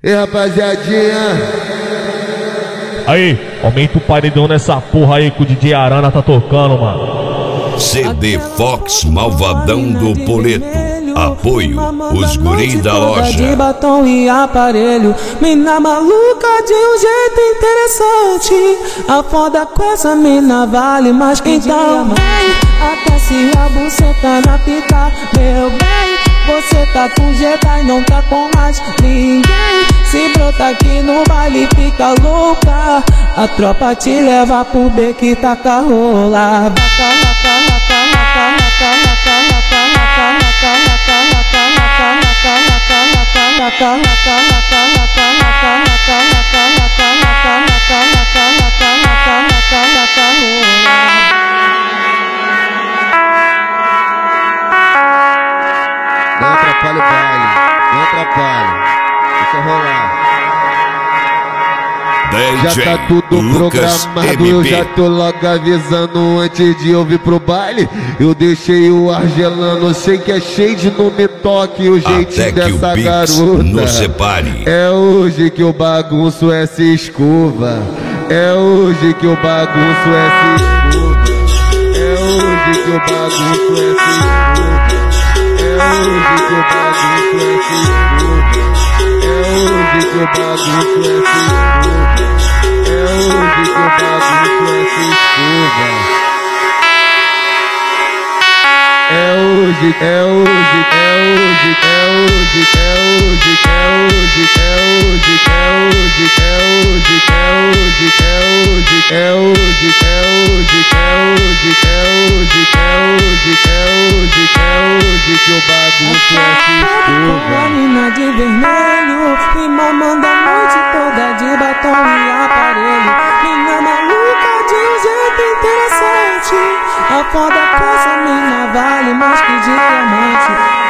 E rapaziadinha, aí, aumenta o paredão nessa porra aí que o DJ Arana tá tocando, mano. CD Fox Malvadão do Poleto. Apoio os guri da loja. De batom e aparelho, mina maluca de um jeito interessante. A foda com essa mina vale mais que diamante. Até se a buceta na pica, meu bem, você tá com Jedi, não tá com mais ninguém. Se brota aqui no baile fica louca, a tropa te leva pro beco, taca rola. não atrapalha o baile, não atrapalha, deixa rolar. Já tá tudo Lucas programado, eu já tô logo avisando antes de eu vir pro baile. Eu deixei o ar gelando, sei que é shade, não me toque o jeitinho Até que dessa o garota. nos separe. É hoje que eu bagunço essa escova, é hoje que eu bagunço essa escova, é hoje que eu bagunço essa escova, é hoje que eu bagunço essa escova, é hoje que eu bagunço essa escova. É hoje que eu bagunço essa escova. É hoje, é hoje, é hoje, é hoje, é hoje, é hoje, é hoje, é hoje, é hoje, é hoje, é hoje, é hoje, é hoje, é hoje, é hoje, é hoje, é hoje, é hoje que eu bagunço essa escova. A mina de vermelho me mamando a noite toda de batom e aparelho. Mina maluca de um jeito interessante. A foda com essa mina vale mais que diamante.